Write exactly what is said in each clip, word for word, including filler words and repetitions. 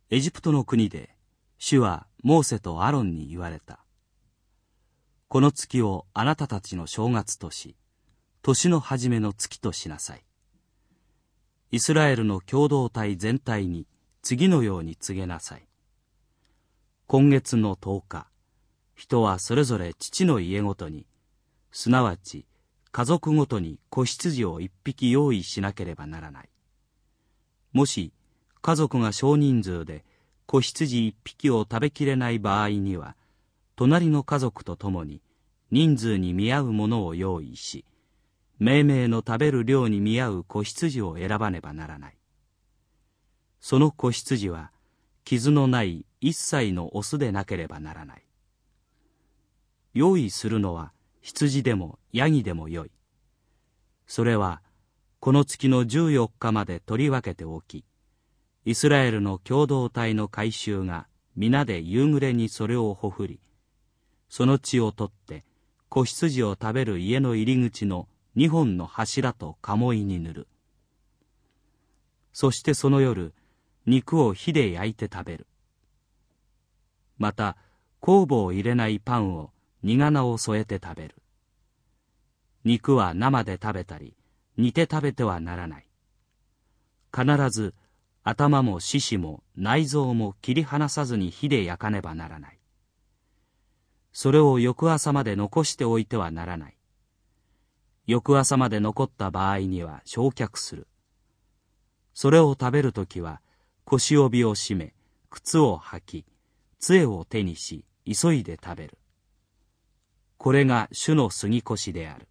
エジプトの国で主はモーセとアロンに言われた。この月をあなたたちの正月とし、年の初めの月としなさい。イスラエルの共同体全体に次のように告げなさい。今月のとおか、人はそれぞれ父の家ごとに、すなわち家族ごとに子羊を一匹用意しなければならない。もし家族が少人数で子羊一匹を食べきれない場合には、隣の家族と共に人数に見合うものを用意し、命名の食べる量に見合う子羊を選ばねばならない。その子羊は傷のない一歳のオスでなければならない。用意するのは羊でもヤギでもよい。それはこの月のじゅうよっかまで取り分けておき、イスラエルの共同体の改宗が皆で夕暮れにそれをほふり、その血を取って子羊を食べる家の入り口の二本の柱と鴨居に塗る。そしてその夜、肉を火で焼いて食べる。また酵母を入れないパンを煮仮を添えて食べる。肉は生で食べたり煮て食べてはならない。必ず頭も四肢も内臓も切り離さずに火で焼かねばならない。それを翌朝まで残しておいてはならない。翌朝まで残った場合には焼却する。それを食べるときは腰帯を締め、靴を履き、杖を手にし、急いで食べる。これが主の杉越である。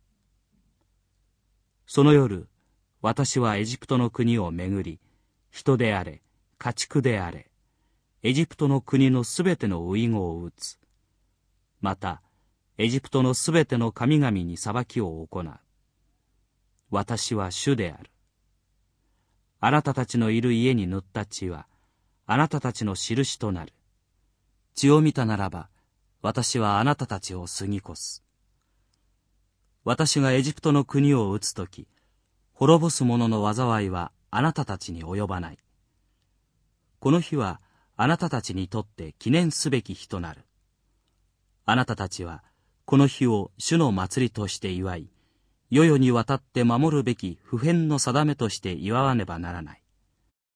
その夜、私はエジプトの国を巡り、人であれ、家畜であれ、エジプトの国のすべての遺語を打つ。また、エジプトのすべての神々に裁きを行う。私は主である。あなたたちのいる家に塗った血は、あなたたちの印となる。血を見たならば、私はあなたたちを過ぎ越す。私がエジプトの国を打つとき、滅ぼす者の災いはあなたたちに及ばない。この日はあなたたちにとって記念すべき日となる。あなたたちはこの日を主の祭りとして祝い、世々にわたって守るべき不変の定めとして祝わねばならない。